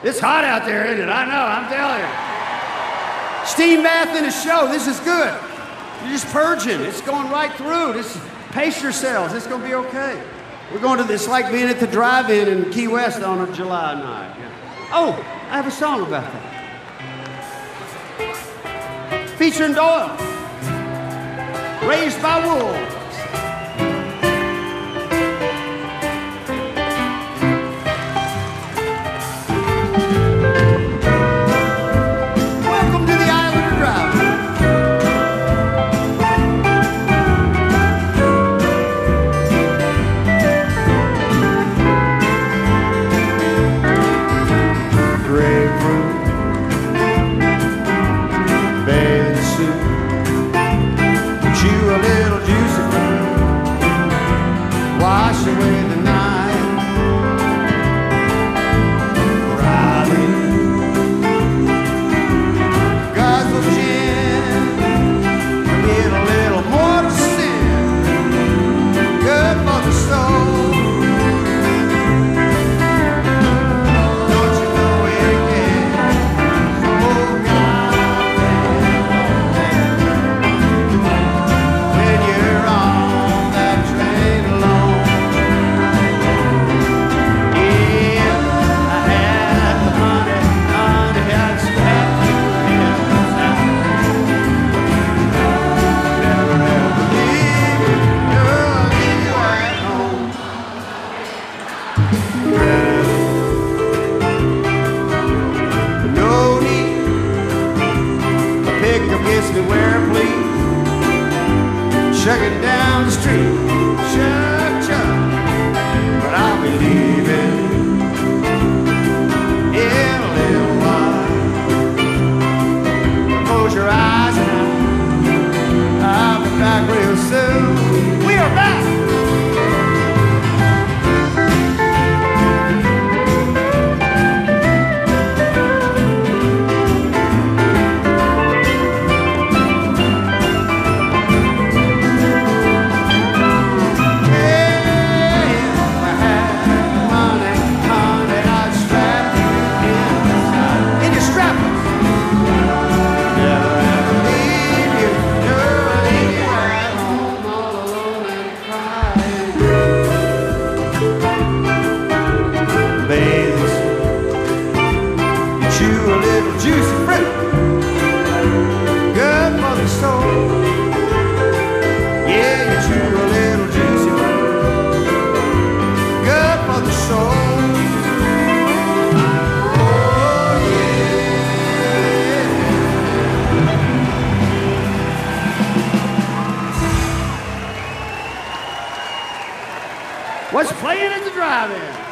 It's hot out there, isn't it? I know, I'm telling you. Steam bath in a show, this is good. You're just purging, it's going right through. Pace yourselves, it's gonna be okay. We're going to this like being at the drive-in in Key West on a July night. Yeah. Oh, I have a song about that. Featuring Doyle. Raised by Wolves. Wash away the night. Riley, guzzle gin, get a little more to sin. Good for the soul. Don't you know it can? Oh God, when you're on that train alone. Where please, chugging down the street, chug, chug, but I'll be leaving in a little while. Close your eyes now, I'll be back real soon. We are back. Juicy fruit, good for the soul. Yeah, you chew a little juicy fruit, good for the soul. Oh yeah. What's playing at the drive-in?